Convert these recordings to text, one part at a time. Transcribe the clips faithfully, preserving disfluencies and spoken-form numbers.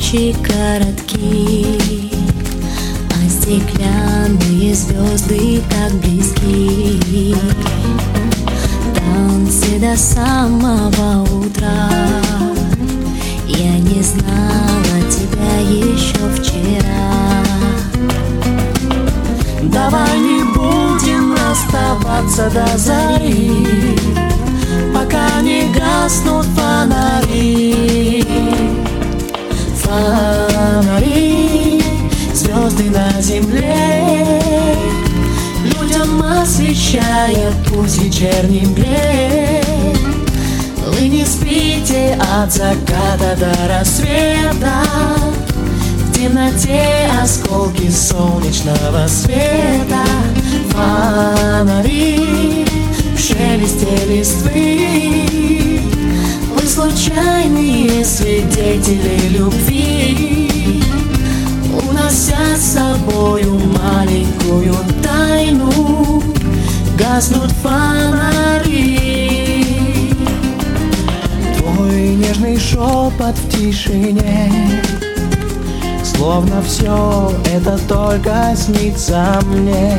ночи коротки, а стеклянные звезды так близки. Танцы до самого утра. Я не знала тебя еще вчера. Давай не будем расставаться до зари, пока не гаснут фонари. Фонари, звезды на земле, людям освещая путь в вечерней мгле. Вы не спите от заката до рассвета, в темноте осколки солнечного света. Фонари в шелесте листвы, вы случайные свидетели любви, унося с собою маленькую тайну. Гаснут фонари. Твой нежный шепот в тишине, словно все это только снится мне.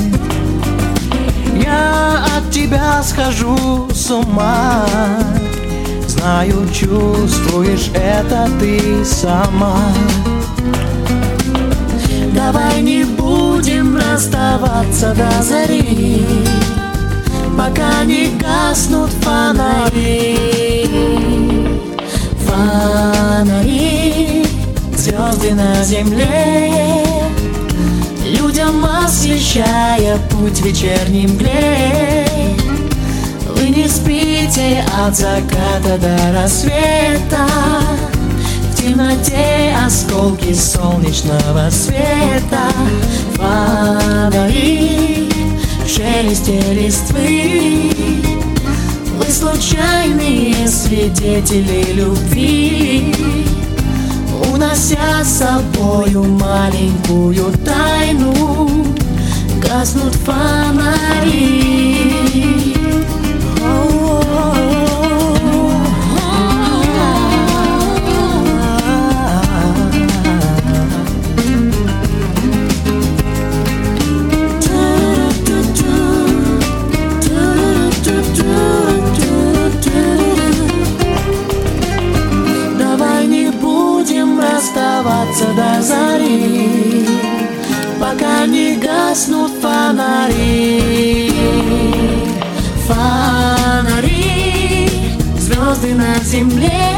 Я от тебя схожу с ума, знаю, чувствуешь это ты сама. Давай не будем расставаться до зари, пока не гаснут фонари. Фонари, звезды на земле, людям освещая путь в вечерней мгле. Вы не спите от заката до рассвета, в темноте осколки солнечного света. Фонари в шелесте листвы, вы случайные свидетели любви, унося с собою маленькую тайну. Гаснут фонари. Оставаться до зари, пока не гаснут фонари. Фонари, звезды на земле,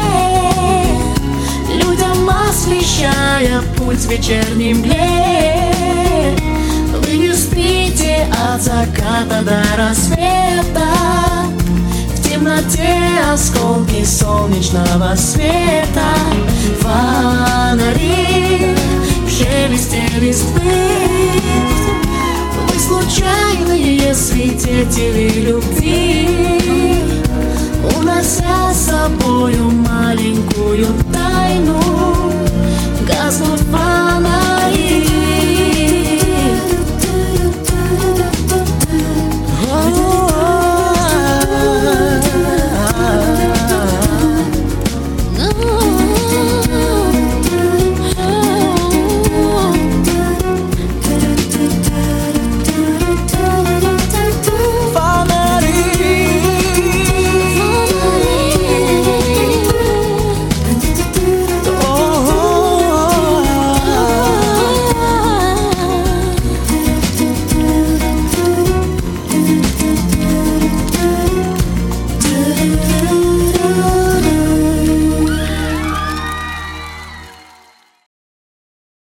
людям освещая путь в вечерней мгле. Вы не спите от заката до рассвета, в темноте осколки солнечного света. Фонари в шелесте листвы, вы случайные свидетели любви, унося с собою маленькую тайну.